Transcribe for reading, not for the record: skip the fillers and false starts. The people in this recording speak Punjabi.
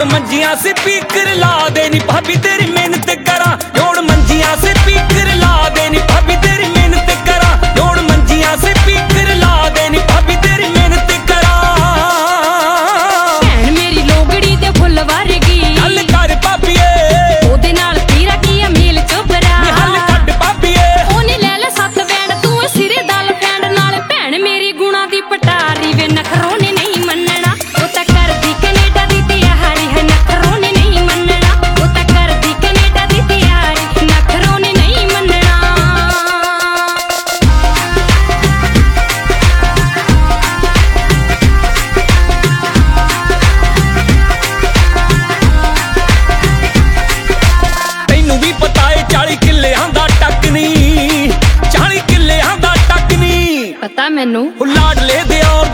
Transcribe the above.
ਮੰਜੀਆਂ ਸਪੀਕਰ ਲਾ ਦੇ ਨੀ ਭਾਬੀ ਤੇਰੀ ਮਿਹਨਤ ਕਰਾਂ ਜੋੜ ਮੰਜੀਆਂ ਸਪੀਕਰ ਲਾ ਦੇ ਨੀ ਭਾਬੀ ਤੇਰੀ ਮਿਹਨਤ ਕਰਾਂ ਜੋੜ ਮੰਜੀਆਂ ਸਪੀਕਰ ਲਾ ਦੇ ਨੀ ਭਾਬੀ ਤੇਰੀ ਮਿਹਨਤ ਕਰਾਂ ਭੈਣ ਮੇਰੀ ਲੋਗੜੀ ਦੇ ਫੁੱਲ ਵਰਗੀ ਹੱਲ ਕਰ ਭਾਬੀਏ ਉਹਦੇ ਨਾਲ ਤੇਰਾ ਕੀ ਆ ਮੇਲ ਚੋਬਰਾ ਨੀ ਹੱਲ ਕੱਢ ਭਾਬੀਏ ਉਹਨੇ ਲੈ ਲੈ 7 ਬੈਂਡ ਤੂੰ ਸਿਰੇ ਦਲ ਫੈਂਡ ਨਾਲ ਭੈਣ ਮੇਰੀ ਗੁਣਾ ਦੀ ਪਟਾਰੀ ਵੇ ਨਖਰੋਂ ਨੇ ਨਹੀਂ ਮੰਨਣਾ ਉਹ ਤਾਂ ਕਰਦੀ ਕੈਨੇਡਾ ਦੀ ਤਿਆਰੀ ਹੈ ਨਖਰੋਂ ਨੇ ਨਹੀਂ ਮੰਨਣਾ ਉਹ ਤਾਂ ਕਰਦੀ ਕੈਨੇਡਾ ਦੀ ਤਿਆਰੀ ਨਖਰੋਂ ਨੇ ਨਹੀਂ ਮੰਨਣਾ ਤੈਨੂੰ ਵੀ ਪਤਾ ਏ 40 ਕਿੱਲਿਆਂ ਦਾ ਟੱਕ ਨੀ 40 ਕਿੱਲਿਆਂ ਦਾ ਟੱਕ ਨੀ ਪਤਾ ਮੈਨੂੰ ਉਹ ਲਾਡਲੇ ਦਿਓ